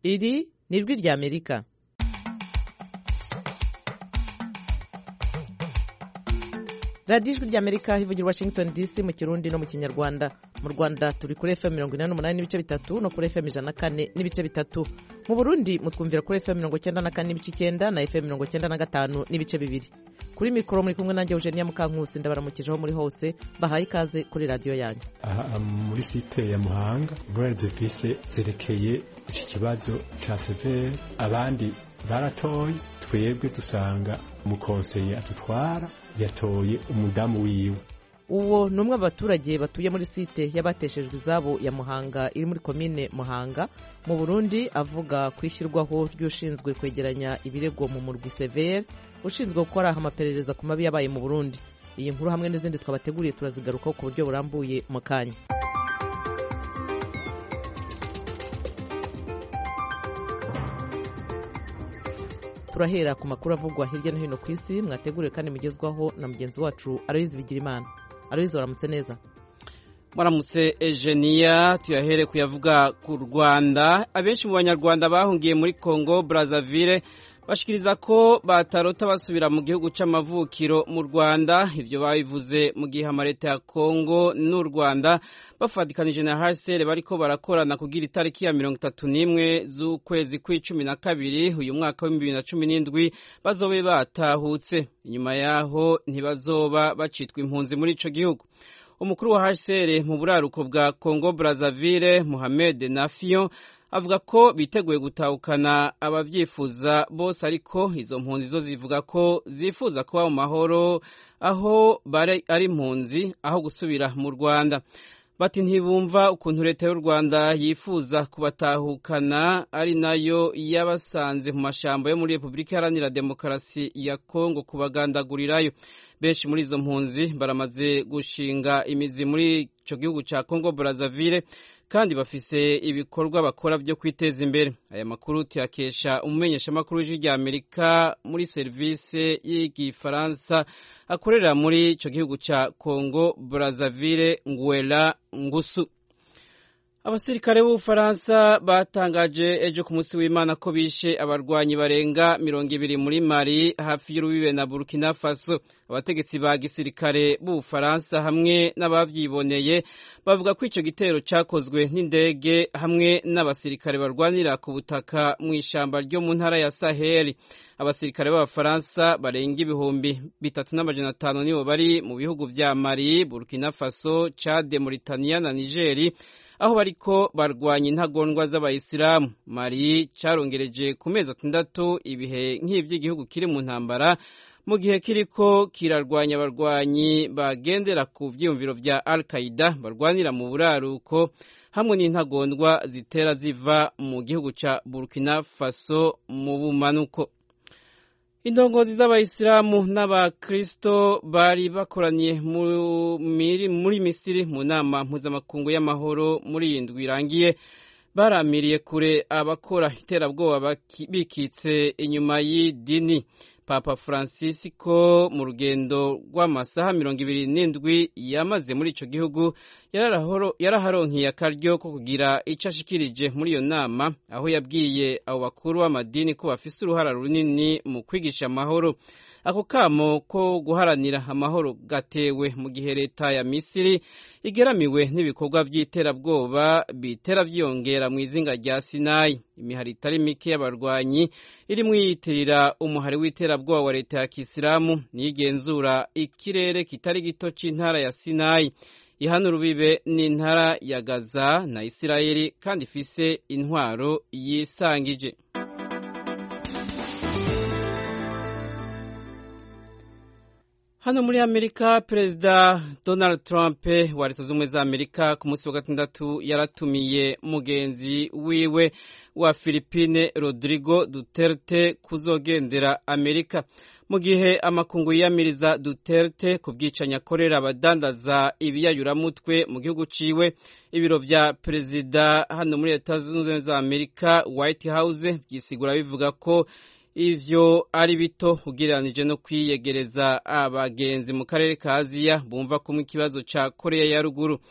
Iri ni ijwi ry'Amerika. radiyo ijwi ry'Amerika ivugira Washington DC mu Kirundi no mu Kinyarwanda. Mu Rwanda turi kuri FM 88 n'ibice bitatu no kuri FM 104 n'ibice bitatu. Mu Burundi mutwumvira kuri FM 94 n'ibice 9 na FM 95 n'ibice bibiri. Kuri mikoro muri kumwe nanjye Eugenia Mukankusi ndabaramukijeho muri hose bahaye ikaze kuri radiyo yanyu. Muri site ya Muhanga ingorane zifise zerekeye iki kibazo ca severe, abandi baratoye, twebwe dusanga umukonseye atutwara yatoye umudamu wiwe. Uwo ni umwe abaturage batuye muri site y'abateshejwe izabo ya Muhanga iri muri komine Muhanga mu Burundi, avuga kwishyirwaho ry'ushinzwe kwegeranya ibirego mu murwi severe ushinzwe gukora amaperereza ku mabi yabaye mu Burundi. Iyi nkuru hamwe n'izindi twabateguriye turazigarukaho ku buryo burambuye mu kanya. Turahera ku makuru avugwa hirya no hino ku isi mwateguriwe kandi mugezwaho na mugenzi wacu Aloyizi Bigirimana. Aloyizi, waramutse neza? Waramutse Eugenia. Tuyahere kuyavuga ku Rwanda. Abenshi mu banyarwanda bahungiye muri Congo Brazzaville bashikiriza ko batarota basubira mu gihugu c'amavukiro mu Rwanda. Ivyo babivuze mu gihe amareta ya Congo n'u Rwanda bafadikanije na HCR bariko barakorana kugira itariki ya 31 z'ukwezi kwa12 uyu mwaka wa 2017 bazobe batahutse. Inyuma yaho ntibazoba bacitwa impunzi muri ico gihugu. Umukuru wa HCR mu buraruko bwa Congo Brazzaville, Mohamed Nafion, avuga ko biteguye gutahukana abavyifuza bose, ariko izo mpunzi zo zivuga ko zifuza kuba mu mahoro aho ari impunzi aho gusubira mu Rwanda. Bati ntibumva ukuntu leta y'u Rwanda yifuza kubatahukana ari nayo yabasanze mu mashambo yo muri Repubulika Iharanira Demokarasi ya Kongo kubagandagurirayo. Benshi muri izo mpunzi baramaze gushinga imizi muri ico gihugu ca Congo Brazzaville kandi bafise ibikorwa bakora byo kwiteza imbere. Aya makuru tuyakesha umumenyeshamakuru w'ijwi ry'Amerika muri service y'igifaransa akorera muri ico gihugu ca Congo Brazzaville, Ngwela Ngusu. Abasirikare b'Ubufaransa batangaje ejo ku munsi w'Imana ko bishe abarwanyi barenga 200 muri Mali hafi y'urubibe na Burkina Faso. Abategetsi ba gisirikare b'Ubufaransa hamwe n'abavyiboneye bavuga ko ico gitero cakozwe n'indege hamwe n'abasirikare barwanira ku butaka mu ishamba ryo mu ntara ya Sahel. Abasirikare b'Abafaransa barenga 3500 nibo bari mu bihugu vya Mali, Burkina Faso, Chad, Mauritania na Niger, aho bariko barwanya intagondwa z'abayisilamu. Mali carongereje ku mezi 6 ibihe nk'ivy'igihugu kiri mu ntambara mu gihe kiriko kirarwanya abarwanyi bagendera ku vyiyumviro vya Al-Qaeda barwanira mu buraruko hamwe n'intagondwa zitera ziva mu gihugu ca Burkina Faso mu bumanuko. Indongozi z'abayisilamu n'abakristo bari bakoraniye muri Misiri mu nama mpuzamakungu y'amahoro muri indwi irangiye baramiriye kure abakora iterabwoba bikitse inyuma y'idini. Papa Francisco mu rugendo rw'amasaha 27 yamaze muri ico gihugu yaraharonkiye akaryo ko kugira ico ashikirije muri iyo nama, aho yabwiye abo bakuru b'amadini ko bafise uruhara runini mu kwigisha amahoro. Ako kamo ko guharanira amahoro gatewe mu gihe leta ya Misiri igeramiwe n'ibikorwa by'iterabwoba bitera vyongera mu izinga rya Sinai. Imihari itari mike y'abarwanyi iri mwiyitirira umuhari w'iterabwoba wa leta ya Kisilamu nigenzura ikirere kitari gito c'intara ya Sinai ihana urubibe n'intara ya Gaza na Isirayeli kandi ifise intwaro yisangije. Hano muri Amerika, Perezida Donald Trump wa Leta Zunze Ubumwe za Amerika ku munsi wa gatandatu yaratumiye mugenzi wiwe wa Philippine Rodrigo Duterte kuzogendera Amerika. Mu gihe amakungu yiyamiriza Duterte ku bwicanyi akorera abadandaza ibiyayuramutwe mu gihugu ciwe, ibiro vya perezida hano muri Leta Zunze Ubumwe za Amerika White House byisigura bivuga ko ivyo ari bito ugereranije no kwiyegereza abagenzi mu karere ka Aziya bumva kumwe ikibazo ca Korea ya ruguru.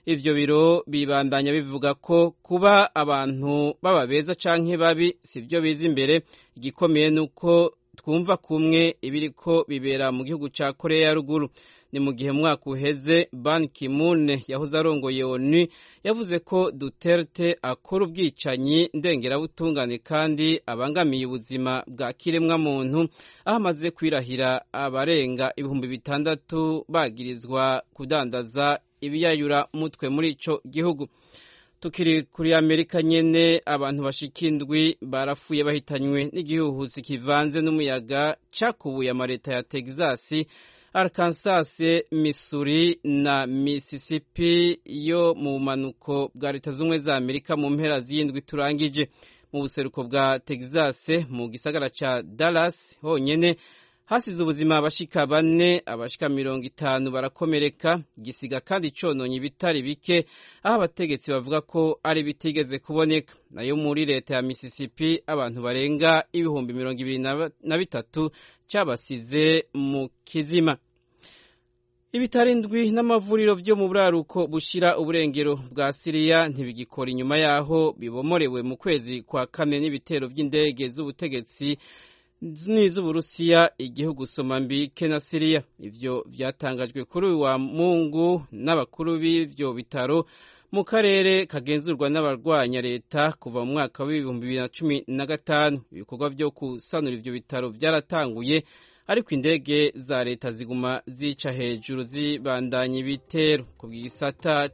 ivyo biro bibandanya bivuga ko kuba abantu baba beza canke babi sivyo biza imbere, igikomeye nuko twumva kumwe ibiriko bibera mu gihugu ca Korea ya ruguru. Ni mu gihe mwaka uheze Ban Ki-moon yahoze arongoye ONU yavuze ko Duterte akora ubwicanyi ndengerabutungane kandi abangamiye ubuzima bwa kiremwa muntu, aho amaze kwirahira abarenga 6,000 bagirizwa kudandaza ibiyayura mutwe muri ico gihugu. Tukiri kuri Amerika nyene, abantu bashika 7 barapfuye bahitanywe n'igihuhusi kivanze n'umuyaga cakubuye amareta ya Texas, Arkansas, Missouri na Mississippi yo mu bumanuko bwa Leta Zunze za Amerika mu mpera z'indwi turangije. Mu buseruko bwa Texas mu gisagara ca Dallas honyene hasize ubuzima abashika 4, abashika 50 barakomereka, gisiga kandi cononye ibitari bike, aho abategetsi bavuga ko ari bitigeze kuboneka. Nayo muri leta ya Mississippi abantu barenga 23,000 cabasize mu kizima. Ibitaro 7 n'amavuriro vyo mu buraruko bushira uburengero bwa Syria ntibigikora inyuma yaho bibomorewe mu kwezi kwa kane n'ibitero vy'indege z'ubutegetsi n'iz'Uburusiya igihugu Somambike na Syria. Ivyo vyatangajwe kuri uyu wa Mungu n'abakuru b'ivyo bitaro mu karere kagenzurwa n'abarwanya leta kuva mu mwaka wa 2015. Ibikorwa vyo kusanura ivyo bitaro vyaratanguye, ariko indege za leta ziguma zica hejuru zibandanya ibitero. Ku bw'isata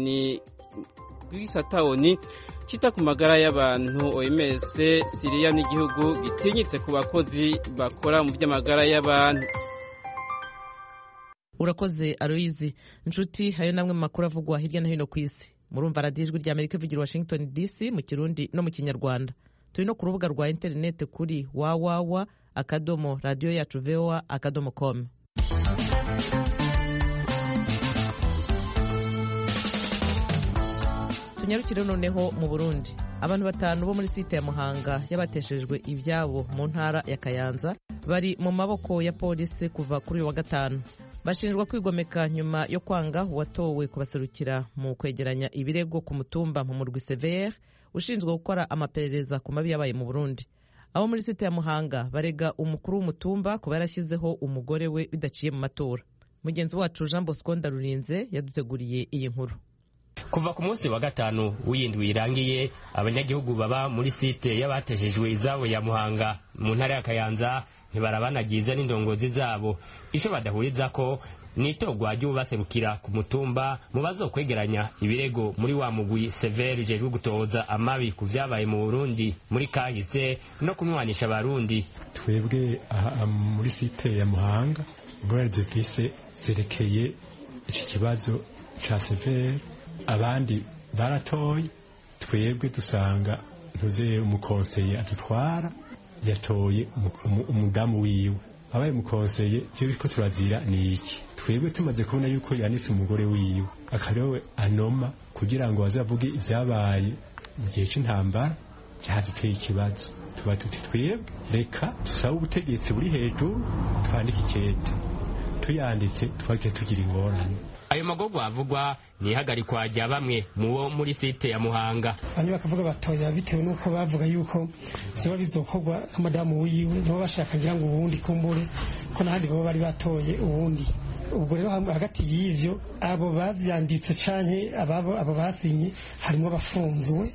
ONU cita ku magara y'abantu OMS, Syria n'igihugu gitinyitse ku bakozi bakora mu by'amagara y'abantu. Urakoze Aloyizi. Nshuti, hayo namwe mu makuru avugwa hirya no hino ku isi. Murumva radiyo ijwi rya Amerika ivugira Washington DC mu Kirundi no mu Kinyarwanda. Turi no ku rubuga rwa interineti kuri www.radioyacu.voa.com. Tunyarukire noneho mu Burundi. Abantu 5 bo muri site ya Muhanga yabateshejwe ivyabo mu ntara ya Kayanza bari mu maboko ya polisi kuva kuri wa gatanu. Bashinjwa kwigomeka nyuma yo kwanga uwatowe kubaserukira mu kwegeranya ibirego ku mutumba mu murwi Severe ushinzwe gukora amaperereza ku mabi yabaye mu Burundi. Abo muri site ya Muhanga barega umukuru w'umutumba kuba yarashyizeho umugore we bidaciye mu matora. Mugenzi wacu Jean Bosco Ndarurinze yaduteguriye iyi nkuru. Kuva ku munsi wa gatanu w'indwi irangiye, abanyagihugu baba muri site y'abateshejwe izabo ya Muhanga mu ntara ya Kayanza ntibarabanagiza n'indongozi zabo. Ico badahuriza ko nitogwa ry'ubaserukira ku mutumba mu bazokwegeranya ibirego muri wa mugwi Severe ujejwe gutoza amabi ku vyabaye mu Burundi muri kahise no kumwanisha abarundi. Twebwe muri site ya Muhanga ingorane dufise zerekeye iki kibazo ca Severe, abandi baratoye, twebwe dusanga ntuze umukonseye atutwara yatoye umudamu wiwe. Abaye umukonseye cyo biko turazira ni iki? Twebwe tumaze kubona yuko yanitse umugore wiwe akarewe anoma kugira ngo bazavuge ivyabaye mu gihe c'intambara cyaduteye ikibazo. Tuba tuti twebwe reka tusaba ubutegetsi buri hejuru twandike ikete, tuyanditse twagite tugira ingorane. Ayo magorwa avugwa ni hagarikwa rya bamwe mubo muri site ya Muhanga. Banyu bakavuga batoya bitewe nuko bavuga yuko siba bizokorwa n'amadamu wiwe, nibo bashaka ngira ngo ubundi kumbure ko nahandi babo bari batoye ubundi. Ubwo rero hagati y'ivyo abo bavyanditse canke abo basinye harimo abafunzwe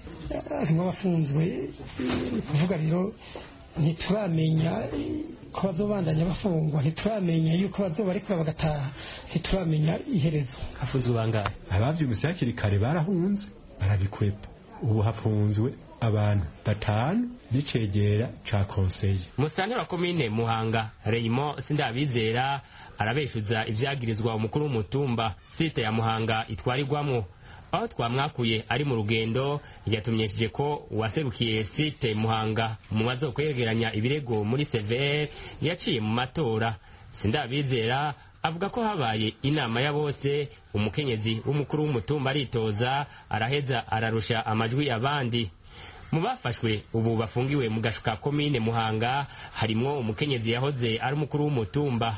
kuvuga rero ntituramenya ko bazobandanya bafungwa, ntituramenya yuko bazobarekura bagataha, ntituramenya iherezo. Hafunzwe bangahe? Abavyumvise hakiri kare barahunze barabikwepa. Ubu hafunzwe abantu 5 n'icegera ca konseye. Musantera wa komine Muhanga Raymond Sindabizera arabeshuza ivyagirizwa umukuru w'umutumba site ya Muhanga itwarirwamwo. Aho twamwakuye ari mu rugendo yatumyeshije ko waserukiye site Muhanga mu mazo kwegeranya ibirego muri Severe yaciye mu matora. Sindabizera avuga ko habaye inama ya bose, umukenyezi w'umukuru w'umutumba aritoza araheza ararusha amajwi abandi. Mu bafashwe ubu bafungiwe mu gashuka komine Muhanga harimwo umukenyezi yahoze ari umukuru w'umutumba.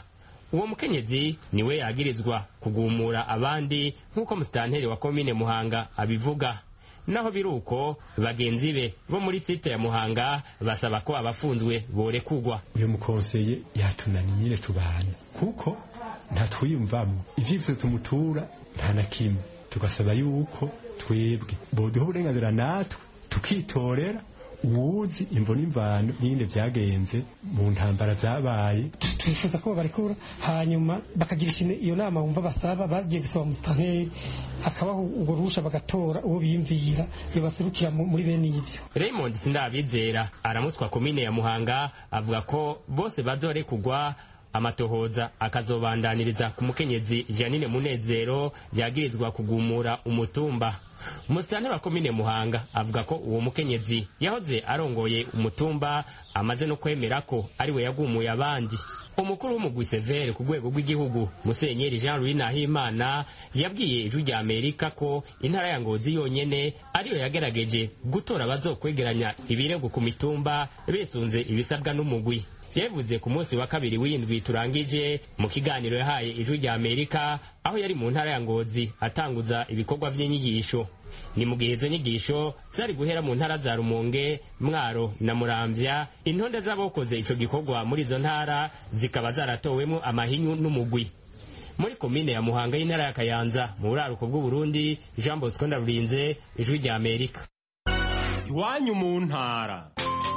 uwo mukenyezi niwe yagirizwa kugumura abandi nk'uko musitanteri wa komine Muhanga abivuga. Naho biruko bagenzi be bo muri site ya Muhanga basaba ko abafunzwe borekugwa. Uyu mukonseye yatunaniye tubana kuko ntatwiyumvamo ivyivyo tumutura nta na kimwe, tugasaba yuko twebwe boduha uburenganzira natwe tukitorera uwuzi imvo n'imvano nyine vyagenze mu ntambara zabaye. Twifuza ko barekura hanyuma bakagirisha iyo nama bumva basaba, bagiye gusaba musitanteri akabaho ubwo rusha bagatora uwo biyumvira iyo baserukira muri bene ivyo. Raymond Sindabizera aramutswa komine ya Muhanga avuga ko bose bazorekugwa, amatohoza akazobandaniriza ku mukenyezi Janine Munezero yagirizwa kugumura umutumba. Umusitanteri wa komine Muhanga avuga ko uwo mukenyezi yahoze arongoye umutumba amaze no kwemera ko ariwe yagumuye abandi. Umukuru w'umugwi Severe ku rwego rw'igihugu Musenyeri Jean Louis Nahimana yabwiye Ijwi rya Amerika ko intara ya Ngozi yonyene ariyo yagerageje gutora abazokwegeranya ibirego ku mitumba besunze ibisabwa n'umugwi. Yavuze ku munsi wa kabiri w'indwi turangije mu kiganiro yahaye Ijwi rya Amerika aho yari mu ntara ya Ngozi atanguza ibikorwa vy'inyigisho. Ni mu gihe izo nyigisho zari guhera mu ntara za Rumonge, Mwaro na Muramvya, intonde z'abakoze ico gikorwa muri izo ntara zikaba zaratowemwo amahinyu n'umugwi. Muri komine ya Muhanga y'intara ya Kayanza mu buraruko bw'u Burundi, Jean Bosco Ndarurinze, Ijwi rya Amerika. Iwanyu mu ntara.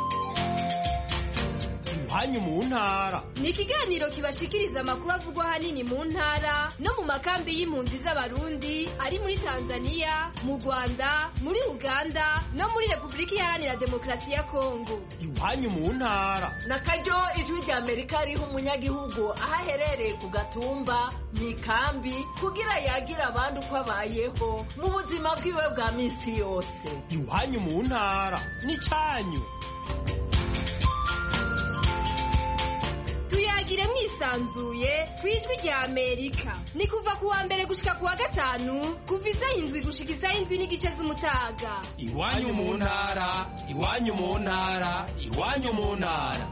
Iwanyu mu ntara ni ikiganiro kibashikiriza amakuru avugwa hanini mu ntara no mu makambi y'impunzi z'abarundi ari muri Tanzania, mu Rwanda, muri Uganda no muri Republika Iharanira Demokarasi ya Kongo. Iwanyu mu ntara nakaryo Ijwi rya Amerika riha umunyagihugu aho aherereye ku gatumba mu ikambi kugira yagira abandi uko abayeho mu buzima bwiwe bwa misi yose. Iwanyu mu ntara ni cyanyu. Tuyagire mwisanzuye kwijwi rya Amerika. Ni kuva kuwa mbere gushika kuwa gatanu kuva isaha 7 gushika isaha 7:30 z'umutaga. Iwanyu mu ntara, iwanyu mu ntara, iwanyu mu ntara.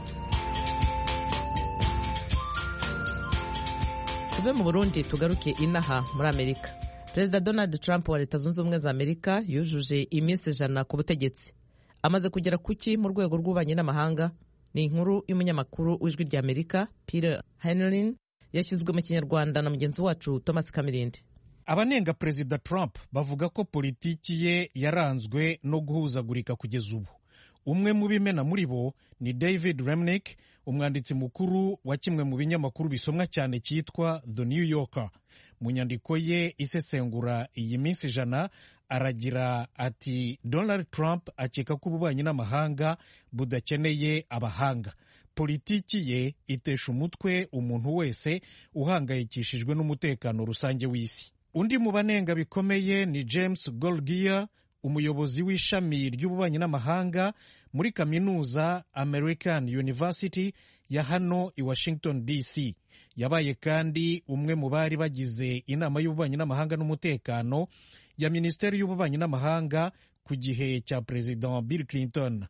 Tuve mu Burundi tugaruke inaha muri Amerika. Perezida Donald Trump wa Leta Zunze Ubumwe za Amerika yujuje iminsi 100 ku butegetsi. Amaze kugera kuki mu rwego rw'ububanyi n'amahanga? Ni inkuru y'umunyamakuru w'Ijwi rya Amerika Peter Henlin yashyizwe mu Kinyarwanda na mugenzi wacu Thomas Kamirindi. Abanenga Perezida Trump bavuga ko politiki ye yaranzwe no guhuzagurika kugeza ubu. Umwe mu bimena muri bo ni David Remnick, umwanditsi mukuru wa kimwe mu binyamakuru bisomwa cyane cyitwa The New Yorker. Mu nyandiko ye isesengura iyi minsi 100 aragira ati Donald Trump akeka ko ububanyi n'amahanga budakeneye abahanga. Politiki ye itesha umutwe umuntu wese uhangayikishijwe n'umutekano rusange w'isi. Undi mu banenga bikomeye ni James Golgier, umuyobozi w'ishami ry'ububanyi n'amahanga muri kaminuza American University ya hano i Washington DC. Yabaye kandi umwe mu bari bagize inama y'ububanyi n'amahanga n'umutekano ya Minisiteri y'ububanyi n'amahanga ku gihe cya President Bill Clinton.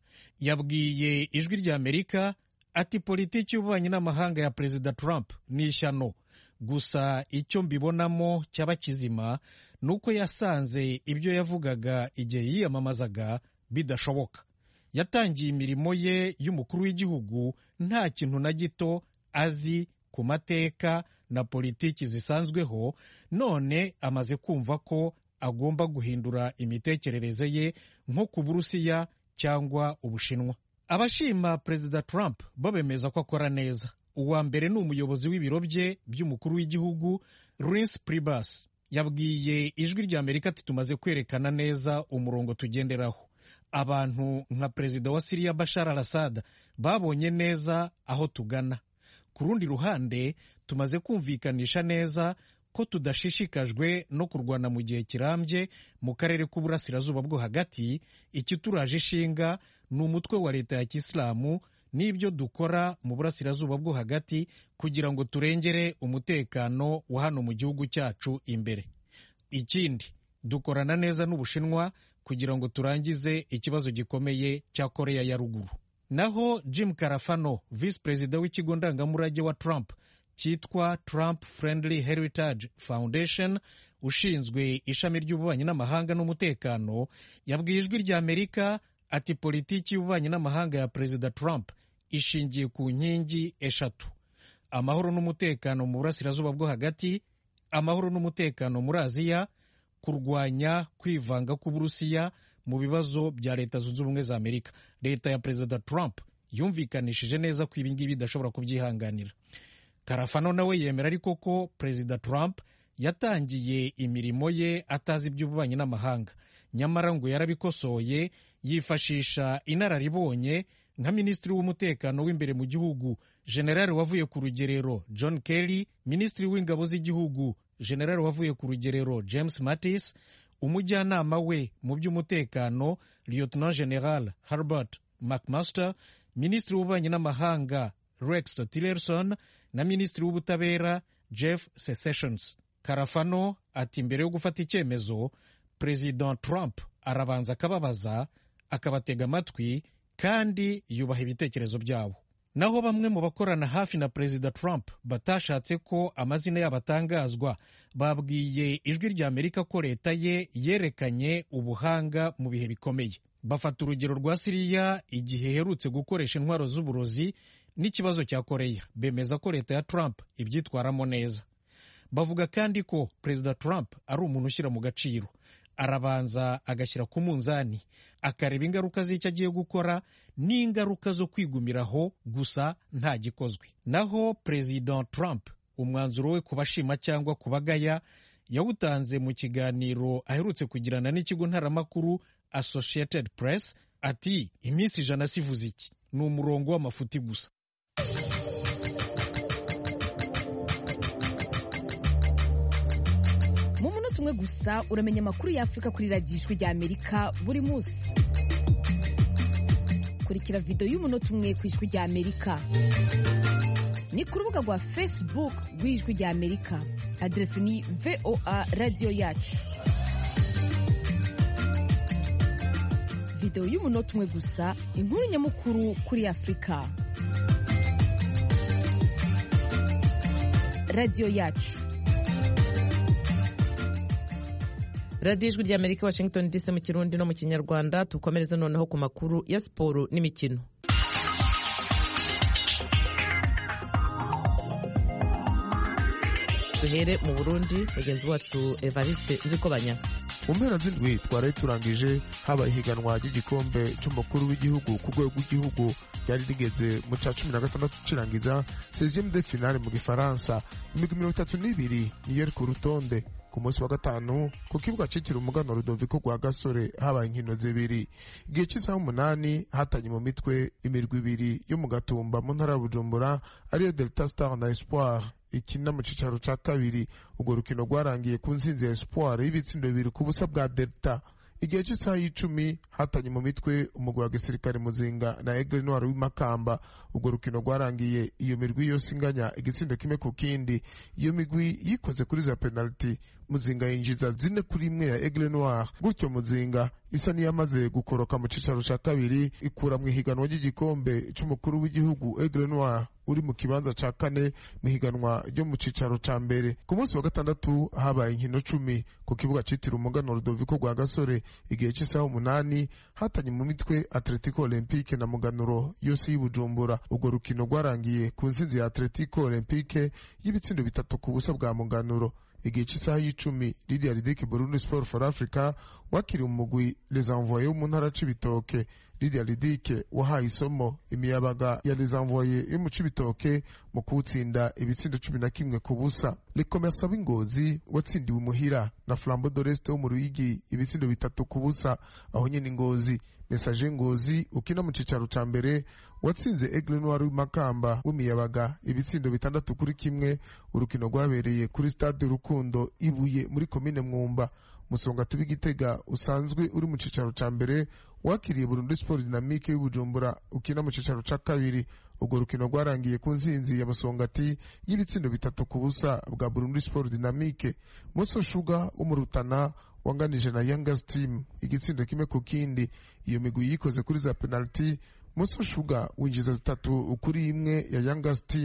Yabwiye Ijwi rya Amerika ati politiki y'ububanyi n'amahanga ya Perezida Trump ni ishyano, gusa icyo mbibonamo cyaba kizima nuko yasanze ibyo yavugaga igihe yiyamamazaga bidashoboka. Yatangiye imirimo ye y'umukuru w'igihugu nta kintu na gito azi ku mateka na politiki zisanzweho, none amaze kumva ko agomba guhindura imitekerereze ye nko ku Burusiya cyangwa Ubushinwa. Abashima Perezida Trump bo bemeza ko akora neza. Uwa mbere ni umuyobozi w'ibiro bye by'umukuru w'igihugu Reince Priebus. Yabwiye Ijwi rya Amerika ati tumaze kwerekana neza umurongo tugenderaho. Abantu nka Perezida wa Syria Bashar al-Assad babonye neza aho tugana. Ku rundi ruhande tumaze kumvikanisha neza ko tudashishikajwe no kurwana mu gihe kirambye mu karere k'uburasirazuba bwo hagati. Ikituraje ishinga ni umutwe wa leta ya Kisilamu n'ibyo dukora mu burasirazuba bwo hagati kugira ngo turengere umutekano wa hano mu gihugu cyacu imbere. Ikindi, dukorana neza n'Ubushinwa kugira ngo turangize ikibazo gikomeye cya Korea ya Ruguru. Naho Jim Carafano, Vice Perezida w'ikigo ndangamurage wa Trump cyitwa Trump Friendly Heritage Foundation ushinzwe ishami ry'ububanyi n'amahanga n'umutekano yabwiye ijwi rya Amerika ati politiki y'ububanyi n'amahanga ya Perezida Trump ishingiye ku nkingi eshatu: amahoro n'umutekano mu burasirazuba bwo hagati, amahoro n'umutekano muri Aziya, kurwanya kwivanga k'Uburusiya mu bibazo bya Leta Zunze Ubumwe za Amerika. Leta ya Perezida Trump yumvikanishije neza ko ibi ngibi idashobora kubyihanganira. Karafano nawe yemera ariko ko Perezida Trump yatangiye imirimo ye atazi iby'ububanyi n'amahanga, nyamara ngo yarabikosoye yifashisha inararibonye nka minisitiri w'umutekano w'imbere mu gihugu generali wavuye ku rugerero John Kelly, minisitiri w'ingabo z'igihugu generali wavuye ku rugerero James Mattis, umujyanama we mu by'umutekano Lieutenant General Herbert McMaster, minisitiri w'ububanyi n'amahanga Rex Tillerson na minisitiri w'ubutabera Jeff Sessions. Karafano ati mbere yo gufata icyemezo President Trump arabanza akababaza, akabatega amatwi kandi yubaha ibitekerezo byabo. Naho bamwe mu bakorana hafi na Perezida Trump batashatse ko amazina yabo atangazwa babwiye ijwi rya Amerika ko leta ye yerekanye ubuhanga mu bihe bikomeye. Bafata urugero rwa Siriya igihe iherutse gukoresha intwaro z'uburozi n'ikibazo cya Koreya. Bemeza ko leta ya Trump ibyitwaramo neza. Bavuga kandi ko Perezida Trump ari umuntu ushyira mu gaciro, arabanza agashyira ku munzani akareba ingaruka z'icyo agiye gukora n'ingaruka zo kwigumiraho gusa nta gikozwe. Naho Perezida Trump umwanzuro we kubashima cyangwa kubagaya yawutanze mu kiganiro aherutse kugirana n'ikigo ntaramakuru Associated Press ati iminsi 100 sivuze iki, ni umurongo w'amafuti gusa. Mu munota umwe gusa uramenya amakuru ya Afrika kuri radiyo ijwi rya Amerika buri munsi. Kurikira video y'umunota umwe ku ijwi rya Amerika ni ku rubuga rwa Facebook rw'ijwi rya Amerika. Adresi ni VOA Radio Yacu. Video y'umunota umwe gusa, inkuru nyamukuru kuri Afrika. Radio Yacu. radiyo ijwi ry'Amerika Washington DC mu Kirundi no mu Kinyarwanda. Tukomereza noneho ku makuru ya siporo n'imikino. Duhere mu Burundi, mugenzi wacu Evariste Nzikobanya. Mu mpera z'indwi twari turangije habaye ihiganwa ry'igikombe cy'umukuru w'igihugu ku rwego rw'igihugu ryari rigeze mu cya 16 cirangiza 16e de finale mu Gifaransa. Imigwi 32 niyo iri ku rutonde. Ku munsi wa gatanu ku kibuga cyitiriwe umuganwa Rudoviko Rwagasore habaye inkino zibiri. Igihe cy'isaha 8 hatanye mu mitwe imirwi ibiri yo mu Gatumba mu ntara ya Bujumbura ariyo Delta Star na Espoir ikina mu cicaro ca kabiri. Urwo rukino rwarangiye ku nsinzi ya Espoir y'ibitsindo bibiri ku busa bwa Delta. Igihe cy'isaha 10 hatanye mu mitwe umugwi wa gisirikare Muzinga na Aigle Noir w'Imakamba. Urwo rukino rwarangiye iyo mirwi yose inganya igitsindo kimwe ku kindi. Iyo migwi yikoze kuri za penalty, Muzinga yinjiza 4-1 ya Aigle Noir. Gutyo Muzinga isa niyamaze gukoroka mu cicaro ca kabiri ikura mu higanwa ry'igikombe cy'umukuru w'igihugu. Aigle Noir uri mu kibanza ca kane mu higanwa ryo mu cicaro ca mbere. Ku munsi wa gatandatu habaye inkino 10 ku kibuga citiriwe umuganwa Rudoviko Rwagasore. Igihe cy'isaha 8 hatanye mu mitwe Atletico Olympique na Muganuro yose y'Ibujumbura. Urwo rukino rwarangiye ku nsinzi ya Atletico Olympique y'ibitsindo 3 ku busa bwa Muganuro. Igihe cy'isaha 10 Lydia Ridike Burundi Sport for Africa wakiri umugwi Les Envoyés mu ntara Cibitoke. Lydia Ridike wahaye isomo imiyabaga ya Les Envoyés yo mu Cibitoke mu kuwutsinda ibitsindo 11 ku busa. Le Commerce w'Ingozi watsindiwe umuhira na Flambeau d'Oreste wo mu Ruyigi ibitsindo 3 ku busa. Aho nyene Ngozi Message Ngozi ukina mu cicaro ca mbere watsinze Aigle Noir w'Imakamba w'imiyabaga ibitsindo 6-1. Urukino rwabereye kuri Stade Rukundo Ibuye muri komine Mwumba. Musonga Gitega usanzwe uri mu cicaro ca mbere wakiriye Burundi Sport Dynamique y'Ubujumbura ukina mu cicaro ca kabiri. Urwo rukino rwarangiye ku nsinzi ya Musongati y'ibitsindo 3 ku busa bwa Burundi Sport Dynamique. Muso Sugar umurutana wanganije na Youngers Team igitsindo kimwe ku kindi. Iyo migwi yikoze kuri za penalty. Muso Sugar winjiza 3 kuri imwe ya Youngers Team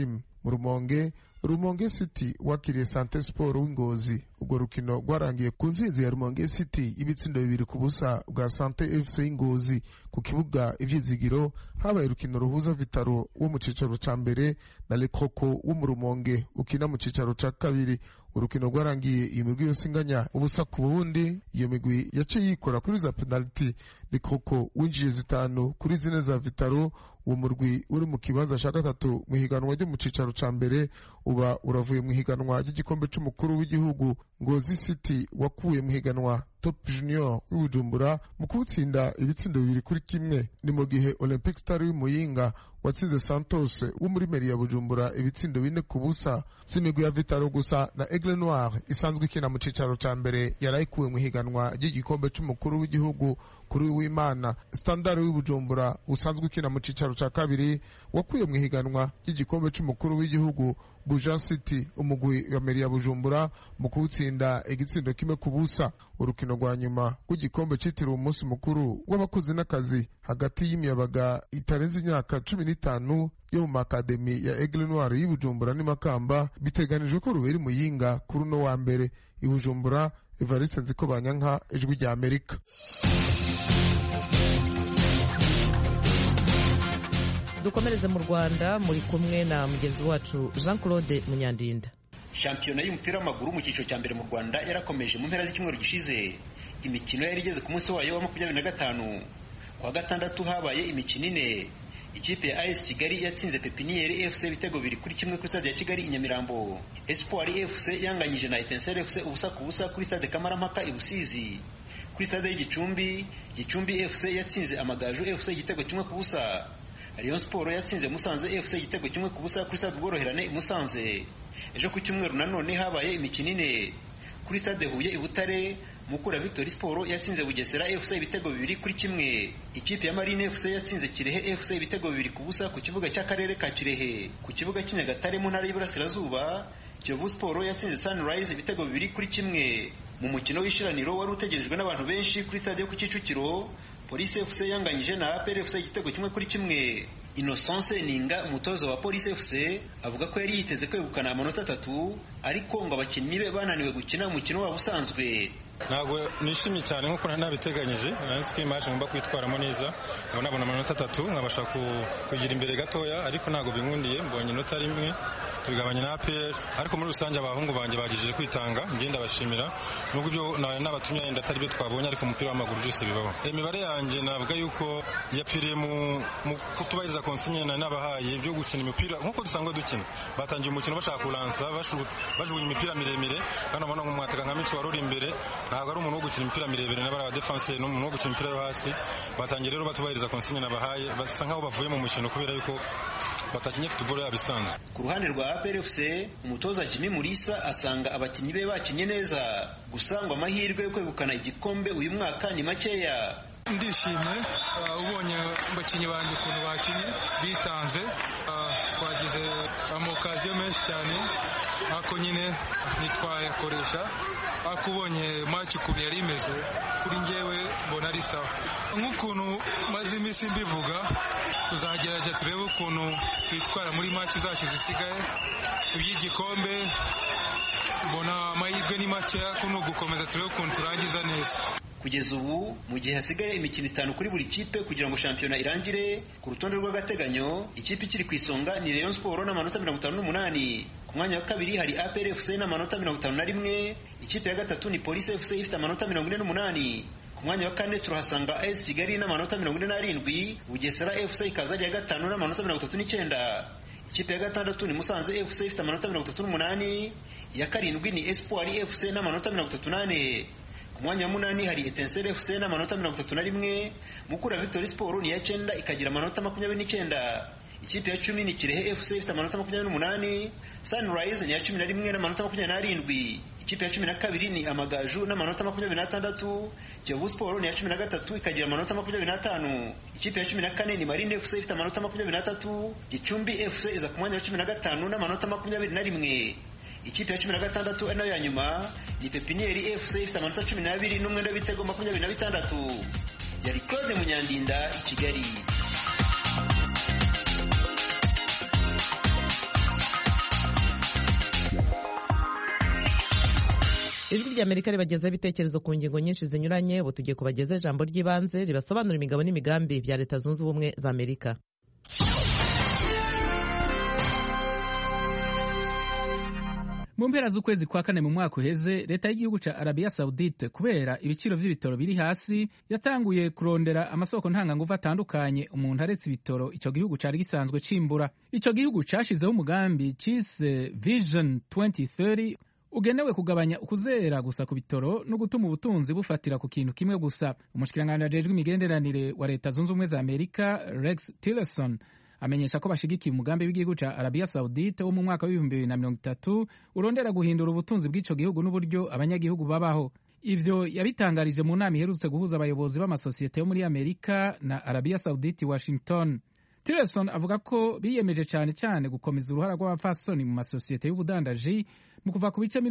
mu Rumonge City wakiriye Sante Sport w'Ingozi. Ubwo rukino rwarangiye ku nsinzi ya Rumonge City ibitsindo 2-0 bwa Sante FC Ingozi. Ku kibuga Ivyizigiro habaye urukino ruhuza Vitaro wo mu cicaro ca mbere na Le Croco wo mu Rumonge ukina mu cicaro ca kabiri. Urukino rwarangiye imigwi yose inganya ubusa ku bundi. Iyo migwi yace yikora kuri za penalty. Le Croco winjiye 5 kuri 4 za Vitaro. Uwo murwi uri mu kibanza ca gatatu mu higanwa ryo mu cicaro ca mbere uba uravuye mu higanwa ry'igikombe c'umukuru w'igihugu. Ngozi City wakuye mu higanwa Top Junior w'Ubujumbura mu kubutsinda ibitsindo 2-1. Ni mu gihe Olympic Star w'Imuyinga watsinze Santos wo muri meri ya Bujumbura ibitsindo 4-0. Simigwi ya Vitaro gusa na Aigle Noir isanzwe ikina mu cicaro ca mbere yarayikuwe mu higanwa ry'igikombe c'umukuru w'igihugu kuri w'Imana. Standard w'Ubujumbura usanzwe ikina mu cicaro ca kabiri wakuye mu higanwa ry'igikombe c'umukuru w'igihugu Buja City umugwi wa meri ya Bujumbura mu kubutsinda igitsindo 1-0. Urukino rwa nyuma rw'igikombe citiriwe umunsi mukuru w'abakozi n'akazi hagati y'imiyabaga itarenze imyaka 15 yo mu makademi ya Aigle Noir y'Ibujumbura n'Imakamba biteganijwe ko rubera Muyinga kuri uno wa mbere. Ibujumbura, Evariste Nzikobanyanka, Ijwi rya Amerika. Dukomereze mu Rwanda muri kumwe na mugenzi wacu Jean Claude Munyandinda. Shampiyona y'umupira w'amaguru mu cyiciro cya mbere mu Rwanda yarakomeje mu mpera z'icyumweru gishize. Imikino yari igeze ku munsi wayo wa 25. Kwa gatandatu habaye imikino ine. Ikipe ya AS Kigali yatsinze Pepiniere FC ibitego 2-1 kuri stade ya Kigali i Nyamirambo. Espoir FC yanganyije na Etincelle FC ubusa ku busa kuri stade Kamarampaka i Rusizi. Kuri stade y'Igicumbi, Gicumbi FC yatsinze Amagaju FC igitego 1-0. Rayon Sport yatsinze Musanze FC igitego 1-0 kuri stade Ubworoherane i Musanze. Ejo ku cyumweru nanone habaye imikino ine. Kuri stade Huye i Butare, Mukura Victory Sport yatsinze Bugesera FC ibitego 2-1. Ikipe ya Marine FC yatsinze Kirehe FC ibitego 2-0 ku kibuga cy'akarere ka Kirehe. Ku kibuga cy'Inyagatare mu ntara y'Iburasirazuba, Kiyovu Sport yatsinze Sunrise ibitego 2-1. Mu mukino w'ishiraniro wari utegerejwe n'abantu benshi kuri stade yo ku Kicukiro, Police FC yanganyije na APR FC igitego 1-1. Innocence Ninga umutoza wa Police FC avuga ko yari yiteze kwegukana amanota 3 ariko ngo abakinnyi be bananiwe gukina umukino wabo usanzwe. Ntabwo nishimye cyane nkuko nanabiteganyije, nansi ko image ngomba kwitwaramo neza, nabona amanota 3 nkabasha kugira imbere gatoya, ariko ntabwo binkundiye, mbonye inota rimwe tugabanya na APR, ariko muri rusange abahungu banje bagije kwitanga, ngenda bashimira nubwo byo n'abatumye yenda atari byo twabonye, ariko umupira w'amaguru byose bibaho. Imibare yanjye navuga yuko yapfiriye mu kutubahiriza consigne n'abahaye byo gukina imipira nkuko dusangwa dukina. Batangiye umukino bashaka kulansa bajugunya imipira miremire, kandi abona nk'umwataka nka Micho waruri imbere, ntabwo ari umuntu wo gukina imipira miremire n'abara defense n'umuntu wo gukina imipira yo hasi. Batangiye rero batubahiriza consigne n'abahaye, basa nkaho bavuye mu mukino kubera yuko batakinye football yabisanzwe. Ku ruhande rwa APR FC, umutoza Jimmy Mulisa asanga abakinnyi be bakinye neza, gusa ngo amahirwe yo kwegukana igikombe uyu mwaka ni makeya. Ndishimye ubonye abakinnyi banjye ukuntu bakinye bitanze, twagize amokaziyo menshi cyane, ariko nyine ntitwayakoresha. Ariko ubonye match ukuntu yari imeze kuri njyewe mbona ari sawa. Nk'ukuntu maze iminsi mbivuga, tuzagerageza turebe ukuntu twitwara muri match zacu zisigaye. Iby'igikombe mbona amahirwe ni makeya, kuno gukomeza turebe ukuntu turangiza neza. Kugeza ubu mu gihe hasigaye imikino 5 kuri buri kipe kugira ngo shampiyona irangire, ku rutonde rw'agateganyo ikipe ikiri ku isonga ni Rayon Sport n'amanota 58. Ku mwanya wa kabiri hari APR FC n'amanota 51. Ikipe ya gatatu ni Police FC ifite amanota 48. Ku mwanya wa kane turahasanga AS Kigali n'amanota 47. Bugesera FC ikaza ya gatanu n'amanota 39. Ikipe ya gatandatu ni Musanze FC ifite amanota 38. Ya karindwi ni Espoir FC n'amanota 38. Ku mwanya wa munani hari Etincelle FC n'amanota 31. Mukura Victory Sport ni ya 9 ikagira amanota 29. Ikipe ya 10 ni Kirehe FC ifite amanota 28. Sunrise ni ya 11 n'amanota 27. Ikipe ya 12 ni Amagaju n'amanota 26. Kiyovu Sport ni ya 13 ikagira amanota 25. Ikipe ya 14 ni Marine FC ifite amanota 23. Gicumbi FC iza ku mwanya wa 15 n'amanota 21. Ikipe ya 16 nayo ya nyuma ni Pepiniere FC ifite amanota 12 n'umwenda w'ibitego 26. Yari Claude Munyandinda i Kigali. ijwi ry'Amerika ribagezaho ibitekerezo ku ngingo nyinshi zinyuranye. Ubu tugiye kubagezaho ijambo ry'ibanze ribasobanura imigabo n'imigambi bya Leta Zunze Ubumwe za Amerika. mu mpera z'ukwezi kwa kane mu mwaka uheze, leta y'igihugu ca Arabia Saudite kubera ibiciro vy'ibitoro biri hasi yatanguye kurondera amasoko ntanganguvu atandukanye umuntu aretse ibitoro ico gihugu cari gisanzwe cimbura. Ico gihugu cashizeho umugambi cise Vision 2030 ugenewe kugabanya ukuzera gusa ku bitoro no gutuma ubutunzi bufatira ku kintu kimwe gusa. Umushikiranganji ajejwe imigenderanire wa Leta Zunze Ubumwe za Amerika Rex Tillerson amenyesha ko bashigikiye umugambi w'igihugu ca Arabia Saudite wo mu mwaka w'2030 urondera guhindura ubutunzi bw'ico gihugu n'uburyo abanyagihugu babaho. Ivyo yabitangarije mu nama iherutse guhuza abayobozi b'amasosiyete yo muri Amerika na Arabia Saudite Washington. Tillerson avuga ko biyemeje cyane gukomeza uruhara rw'abapfasoni mu masosiyete y'ubudandaji mu kuva ku bice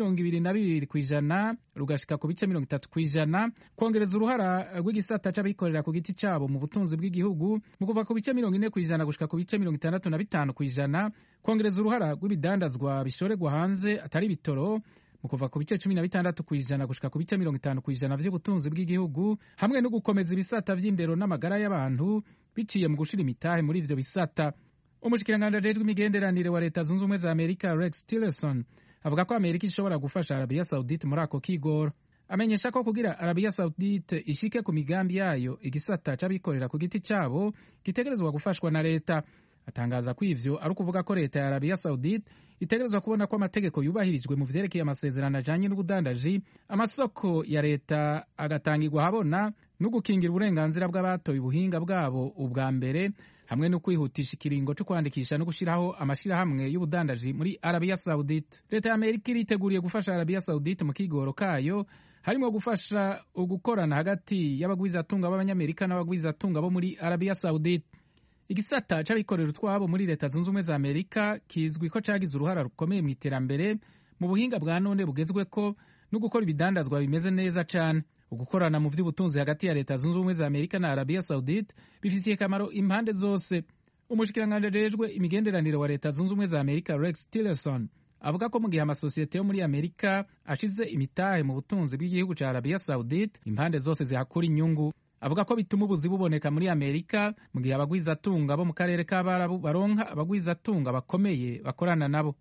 22% rugashika ku bice 30%, kongereza uruhara rw'igisata c'abikorera ku giti cabo mu butunzi bw'igihugu mu kuva ku bice 40% gushika ku bice 65%, kongereza uruhara rw'ibidandazwa bishorerwa hanze atari bitoro mu kuva ku bice 16% gushika ku bice 50% vy'ubutunzi bw'igihugu, hamwe no gukomeza ibisata vy'indero n'amagara y'abantu biciye mu gushira imitahe muri ivyo bisata. Umushikiranganji ajejwe imigenderanire wa Leta Zunze Ubumwe za Amerika Rex Tillerson avuga ko Amerika ishobora gufasha Arabia Saudite muri ako kigoro. Amenyesha ko kugira Arabia Saudite ishike ku migambi yayo, igisata c'abikorera ku giti cabo gitegerezwa gufashwa na leta. Atangaza ko ivyo ari ukuvuga ko leta ya Arabia Saudite itegerezwa kubona ko amategeko yubahirijwe mu vyerekeye amasezerano ajanye n'ubudandaji, amasoko ya leta agatangirwa habona no gukingira uburenganzira bw'abatoye ubuhinga bwabo ubwa mbere, hamwe no kwihutisha ikiringo cyo kwandikisha no gushiraho amashirahamwe y'ubudandaji muri Arabia Saudite. Leta ya Amerika iriteguriye gufasha Arabia Saudite mu kigoro kayo, harimo gufasha ugukorana hagati y'abagwizatunga b'abanyamerika n'abagwizatunga bo muri Arabia Saudite. Igisata c'abikorera utwabo muri Leta Zunze Ubumwe za Amerika kizwi ko cagize uruhara rukomeye mu iterambere mu buhinga bwa none bugezweko no gukora ibidandazwa bimeze neza cane. Ugukorana mu vy'ubutunzi hagati ya Leta Zunze Ubumwe za Amerika na Arabia Saudite bifitiye kamaro impande zose. Umushikiranganji ajejwe imigenderanire wa Leta Zunze Ubumwe za Amerika Rex Tillerson avuga ko mu gihe amasosiyete yo muri Amerika ashize imitahe mu butunzi bw'igihugu ca Arabia Saudite, impande zose zihakura inyungu. Avuga ko bituma ubuzi buboneka muri Amerika mu gihe abagwizatunga bo mu karere k'Abarabu baronka abagwizatunga bakomeye bakorana nabo.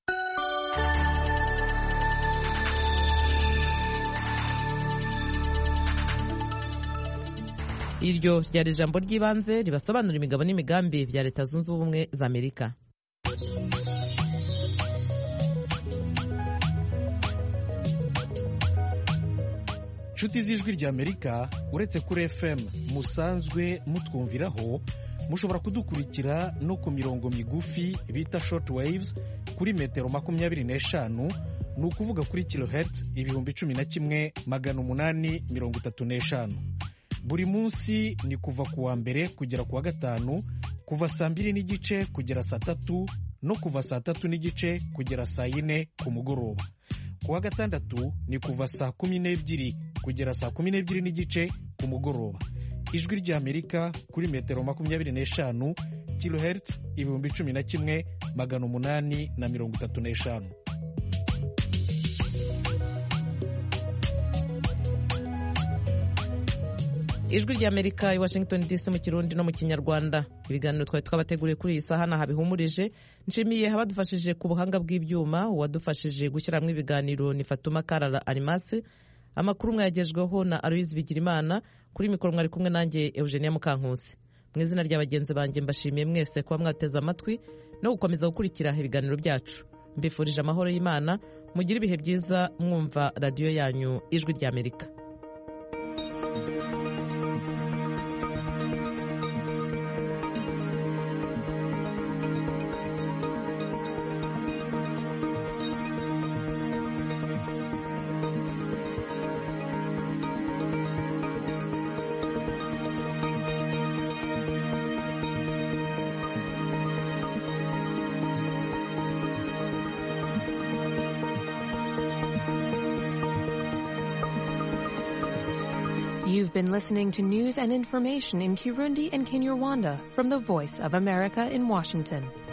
Iryo ryari ijambo ry'ibanze ribasobanura imigabo n'imigambi bya Leta Zunze Ubumwe za Amerika. Nshuti z'ijwi ry'Amerika, uretse kuri FM musanzwe mutwumviraho, mushobora kudukurikira no ku mirongo migufi bita short waves kuri metero 25, ni ukuvuga kuri kilohertz 11,835. Buri munsi ni kuva ku wa mbere kugera ku wa gatanu, kuva saa 2:30 kugera saa 3 no kuva saa 3:30 kugera saa 4 ku mugoroba. Ku wa gatandatu ni kuva saa 12 kugera saa 12:30 ku mugoroba. Ijwi ry'Amerika kuri metero 25 kilohertz 11,835. Ijwi ry'Amerika i Washington DC mu Kirundi no mu Kinyarwanda. Ibiganiro twari twabateguriye kuri iyi saha naha bihumurije. Nshimiye abadufashije ku buhanga bw'ibyuma, uwadufashije gushyiramo ibiganiro ni Fatuma Karara Arimasi. Amakuru mwayagejweho na Aloise Bigirimana. Kuri mikoro mwari kumwe nanjye Eugenia Mukankusi. Mu izina ry'abagenzi banjye mbashimiye mwese kuba mwateze amatwi no gukomeza gukurikira ibiganiro byacu. Mbifurije amahoro y'Imana, mugire ibihe byiza mwumva radiyo yanyu Ijwi ry'Amerika. You've been listening to news and information in Kirundi and Kinyarwanda from the Voice of America in Washington.